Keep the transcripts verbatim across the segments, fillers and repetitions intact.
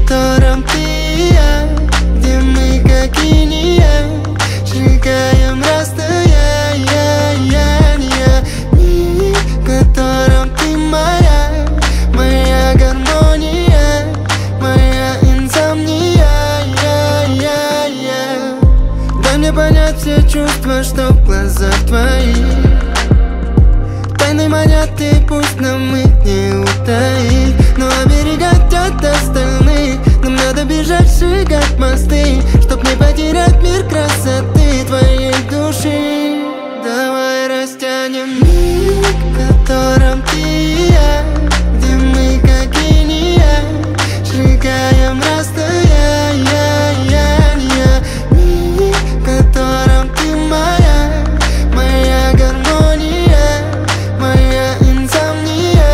котором ты и я, где мы как инь и янь, сжигаем расстояние. Мир, в котором ты моя, моя гармония, моя инсомния. Дай мне понять все чувства, что в глазах твоих. Тайны манят, и пусть нам их не утаить, но оберегать от остальных нам надо бежать, сжигать мосты, чтоб не потерять мир красоты твоей души. Давай растянем миг, в котором ты и я, где мы как инь и янь, сжигаем расстояние. Миг, в котором ты моя, моя гармония, моя инсомния.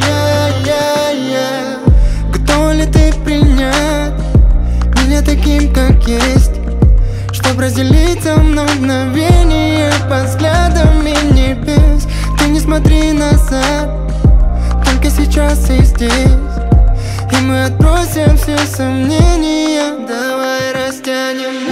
Готова ли ты принять меня таким, как есть, чтоб разделить со мной мгновение под взглядами небес? Ты не смотри назад, только сейчас и здесь, и мы отбросим все сомнения. Давай растянем